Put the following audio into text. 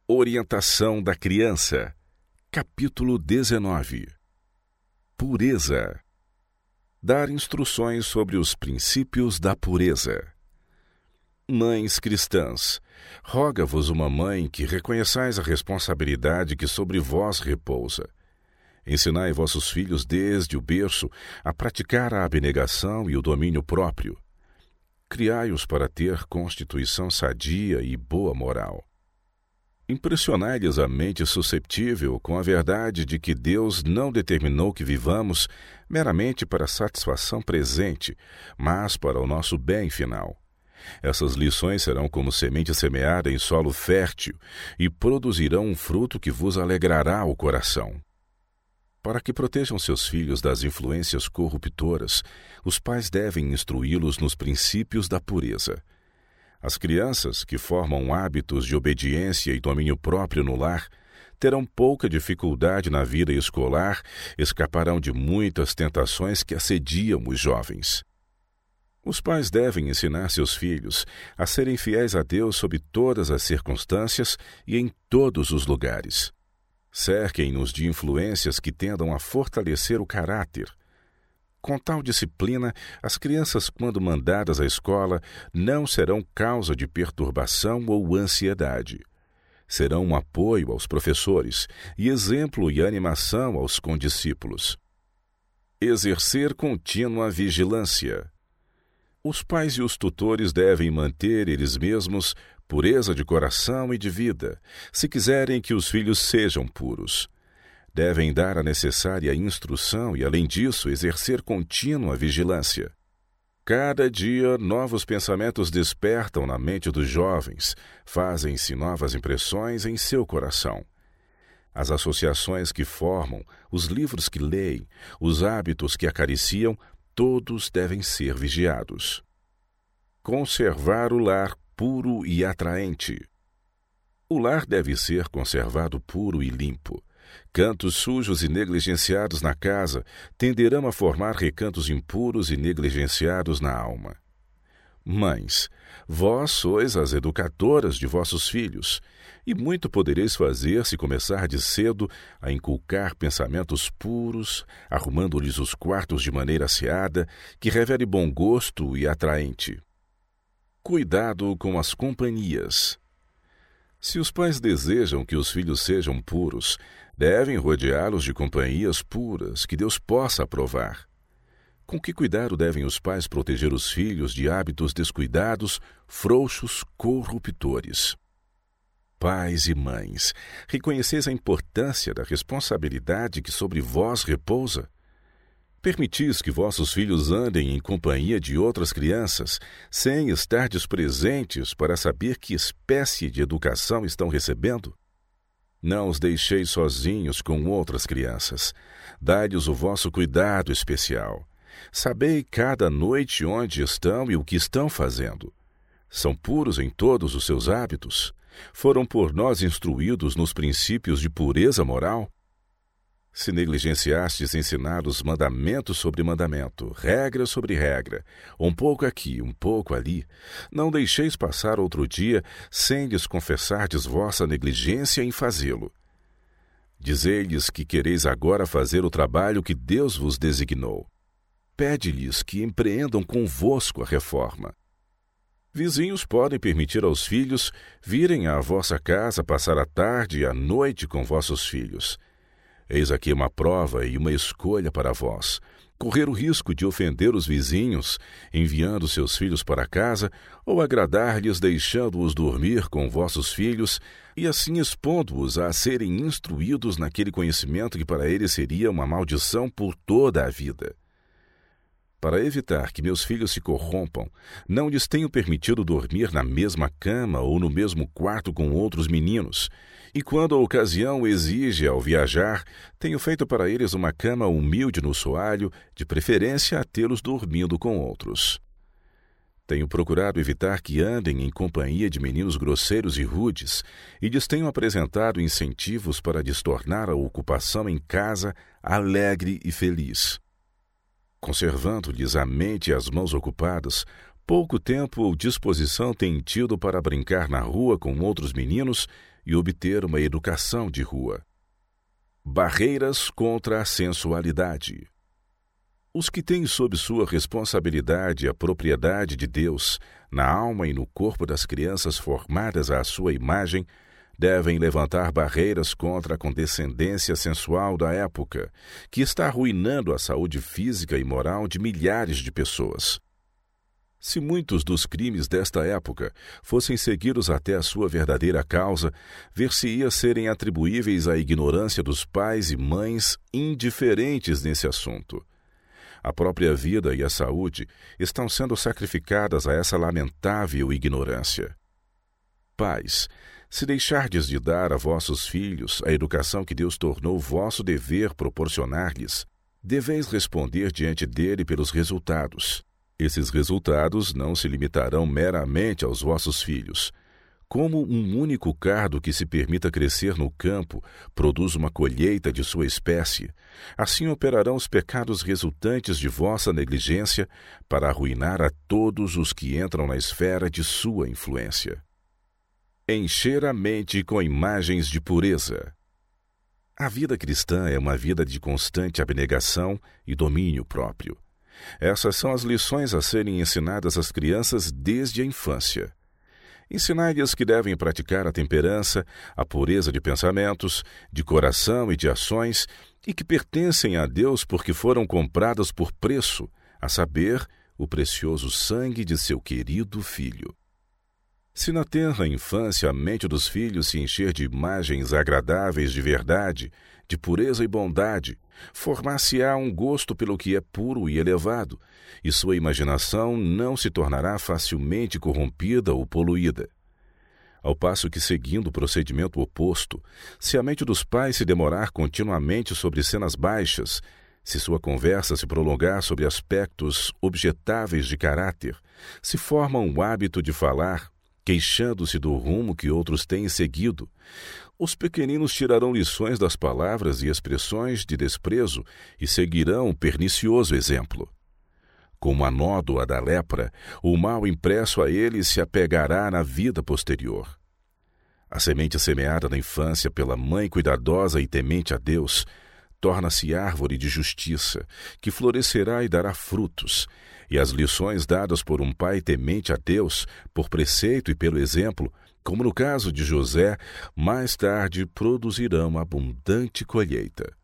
Orientação da criança. Capítulo 19. Pureza. Dar instruções sobre os princípios da pureza. Mães cristãs, roga-vos uma mãe que reconheçais a responsabilidade que sobre vós repousa. Ensinai vossos filhos desde o berço a praticar a abnegação e o domínio próprio. Criai-os para ter constituição sadia e boa moral. Impressionai-lhes a mente susceptível com a verdade de que Deus não determinou que vivamos meramente para a satisfação presente, mas para o nosso bem final. Essas lições serão como semente semeada em solo fértil e produzirão um fruto que vos alegrará o coração. Para que protejam seus filhos das influências corruptoras, os pais devem instruí-los nos princípios da pureza. As crianças, que formam hábitos de obediência e domínio próprio no lar, terão pouca dificuldade na vida escolar, escaparão de muitas tentações que assediam os jovens. Os pais devem ensinar seus filhos a serem fiéis a Deus sob todas as circunstâncias e em todos os lugares. Cerquem-nos de influências que tendam a fortalecer o caráter. Com tal disciplina, as crianças, quando mandadas à escola, não serão causa de perturbação ou ansiedade. Serão um apoio aos professores e exemplo e animação aos condiscípulos. Exercer contínua vigilância. Os pais e os tutores devem manter eles mesmos pureza de coração e de vida, se quiserem que os filhos sejam puros. Devem dar a necessária instrução e, além disso, exercer contínua vigilância. Cada dia, novos pensamentos despertam na mente dos jovens, fazem-se novas impressões em seu coração. As associações que formam, os livros que leem, os hábitos que acariciam, todos devem ser vigiados. Conservar o lar puro e atraente. O lar deve ser conservado puro e limpo. Cantos sujos e negligenciados na casa tenderão a formar recantos impuros e negligenciados na alma. Mães, vós sois as educadoras de vossos filhos, e muito podereis fazer se começardes cedo a inculcar pensamentos puros, arrumando-lhes os quartos de maneira asseada, que revele bom gosto e atraente. Cuidado com as companhias. Se os pais desejam que os filhos sejam puros, devem rodeá-los de companhias puras que Deus possa aprovar. Com que cuidado devem os pais proteger os filhos de hábitos descuidados, frouxos, corruptores? Pais e mães, reconheceis a importância da responsabilidade que sobre vós repousa? Permitis que vossos filhos andem em companhia de outras crianças, sem estardes presentes para saber que espécie de educação estão recebendo? Não os deixeis sozinhos com outras crianças. Dai-lhes o vosso cuidado especial. Sabei cada noite onde estão e o que estão fazendo. São puros em todos os seus hábitos? Foram por nós instruídos nos princípios de pureza moral? Se negligenciastes ensinar-los mandamento sobre mandamento, regra sobre regra, um pouco aqui, um pouco ali, não deixeis passar outro dia sem lhes confessardes vossa negligência em fazê-lo. Dizei-lhes que quereis agora fazer o trabalho que Deus vos designou. Pede-lhes que empreendam convosco a reforma. Vizinhos podem permitir aos filhos virem à vossa casa passar a tarde e a noite com vossos filhos. Eis aqui uma prova e uma escolha para vós. Correr o risco de ofender os vizinhos, enviando seus filhos para casa, ou agradar-lhes deixando-os dormir com vossos filhos, e assim expondo-os a serem instruídos naquele conhecimento que para eles seria uma maldição por toda a vida. Para evitar que meus filhos se corrompam, não lhes tenho permitido dormir na mesma cama ou no mesmo quarto com outros meninos, e quando a ocasião exige ao viajar, tenho feito para eles uma cama humilde no soalho, de preferência a tê-los dormindo com outros. Tenho procurado evitar que andem em companhia de meninos grosseiros e rudes, e lhes tenho apresentado incentivos para lhes tornar a ocupação em casa alegre e feliz. Conservando-lhes a mente e as mãos ocupadas, Pouco tempo ou disposição têm tido para brincar na rua com outros meninos e obter uma educação de rua. Barreiras contra a sensualidade. Os que têm sob sua responsabilidade a propriedade de Deus na alma e no corpo das crianças formadas à sua imagem devem levantar barreiras contra a condescendência sensual da época, que está arruinando a saúde física e moral de milhares de pessoas. Se muitos dos crimes desta época fossem seguidos até a sua verdadeira causa, ver-se-ia serem atribuíveis à ignorância dos pais e mães indiferentes nesse assunto. A própria vida e a saúde estão sendo sacrificadas a essa lamentável ignorância. Pais, se deixardes de dar a vossos filhos a educação que Deus tornou vosso dever proporcionar-lhes, deveis responder diante dele pelos resultados. Esses resultados não se limitarão meramente aos vossos filhos. Como um único cardo que se permita crescer no campo produz uma colheita de sua espécie, assim operarão os pecados resultantes de vossa negligência para arruinar a todos os que entram na esfera de sua influência. Encher a mente com imagens de pureza. A vida cristã é uma vida de constante abnegação e domínio próprio. Essas são as lições a serem ensinadas às crianças desde a infância. Ensinai-lhes que devem praticar a temperança, a pureza de pensamentos, de coração e de ações, e que pertencem a Deus porque foram compradas por preço, a saber, o precioso sangue de seu querido Filho. Se na tenra infância a mente dos filhos se encher de imagens agradáveis de verdade, de pureza e bondade, formar-se-á um gosto pelo que é puro e elevado, e sua imaginação não se tornará facilmente corrompida ou poluída. Ao passo que, seguindo o procedimento oposto, se a mente dos pais se demorar continuamente sobre cenas baixas, se sua conversa se prolongar sobre aspectos objetáveis de caráter, se forma um hábito de falar, queixando-se do rumo que outros têm seguido, os pequeninos tirarão lições das palavras e expressões de desprezo e seguirão o pernicioso exemplo. Como a nódoa da lepra, o mal impresso a eles se apegará na vida posterior. A semente semeada na infância pela mãe cuidadosa e temente a Deus torna-se árvore de justiça, que florescerá e dará frutos, e as lições dadas por um pai temente a Deus, por preceito e pelo exemplo, como no caso de José, mais tarde produzirão abundante colheita.